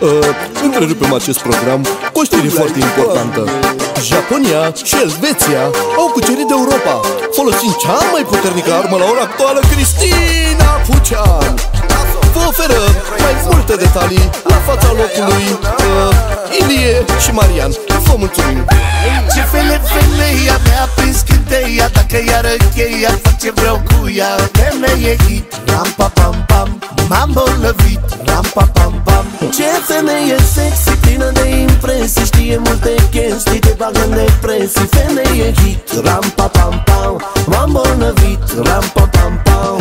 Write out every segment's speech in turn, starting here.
Întrerupem acest program cu o știre foarte importantă. Japonia și Elveția au cucerit Europa, folosind cea mai puternică armă la ora actuală, Cristina Pucean. Vă oferă mai multe detalii la fața locului Ilie și Marian. Vă mulțumim. Ce femeia mi-a prins cânteia, dacă iară cheia, fac ce vreau cu ea. Femeie hit, ram-pa-pam-pam, m-am bolnăvit, ram-pa-pam-pam. Ce femeie sexy, plină de impresii, știe multe chestii, te bagă în depresii. Femeie hit, ram-pa-pam-pam, m-am bolnăvit, ram-pa-pam-pam.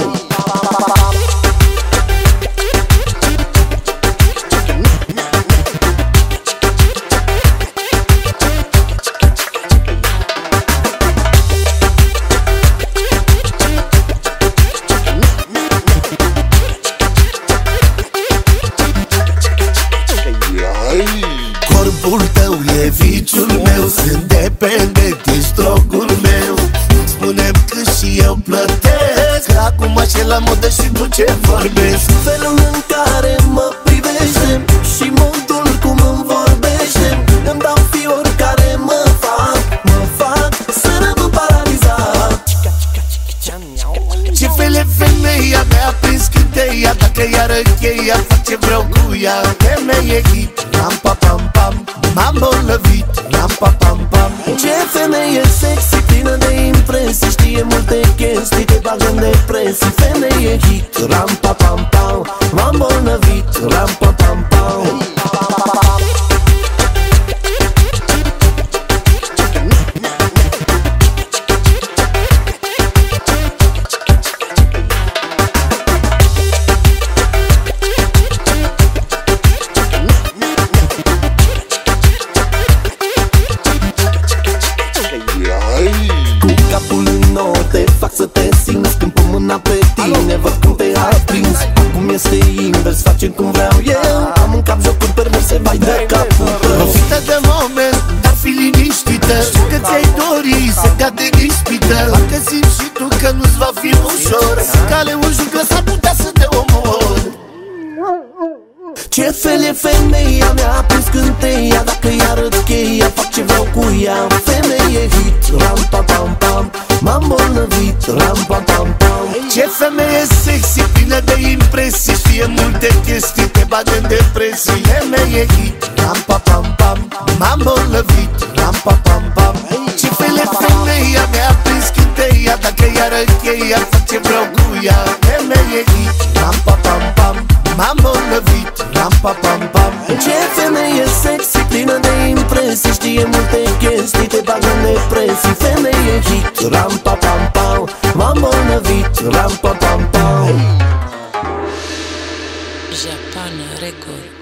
Corpul tău e viciul meu, sunt dependent, ești drogul meu. Spune-mi că și eu plătesc, acum așa la modă și tu ce vorbesc. Felul în care mă privește și modul cum îmi vorbește, îmi dau fiori care mă fac să rămân paralizat. Ce femeia mi-a prins cânteia, dacă iară cheia, fac ce vreau cu ea. Femeie hit, ram-pa-pam-pam, m-am bolnăvit, ram-pa-pam-pam. Ce femeie sexy, plină de impresii, știe multe chestii, te bagă în depresii. Femeie hit, ram-pa-pam-pam, m-am bolnăvit, ram-pa-pam-pam. Te fac să te simți când pun mâna pe tine, văd cum te aprins. Acum este invers, facem cum vreau eu. Am în cap jocuri perverse, vai de capul tău. Profită de moment, dar fi liniștită. Știu că ți-ai dori să cade în ispită. Parcă simți și tu că nu-ți va fi ușor. Cale un joc că s-ar putea să te omor. Ce fel e femeia mi-a prins cânteia, dacă i-arăt cheia, fac ce vreau cu ea. Femeie hit, ram-pa-pam-pam, m-am bolnăvit, ram-pa-pam-pam. Ce femeie sexy, plină de impresii, știe multe chestii, te bagă în depresii. Femeie hit, ram-pa-pam-pam, m-am bolnăvit, ram-pa-pam-pam. Ce femeia mi-a prins cânteia, dacă i-arăt cheia, fac ce vreau cu ea. Femeie hit, ram-pa-pam-pam, m-am bolnăvit, ram-pa-pam-pam. Ce femeie sexy, plină de impresii, știe multe chestii, te bagă în depresii. Femeie hit, ram-pa-pam-pam, m-am bolnăvit, ram-pa-pam-pam. Japan Record.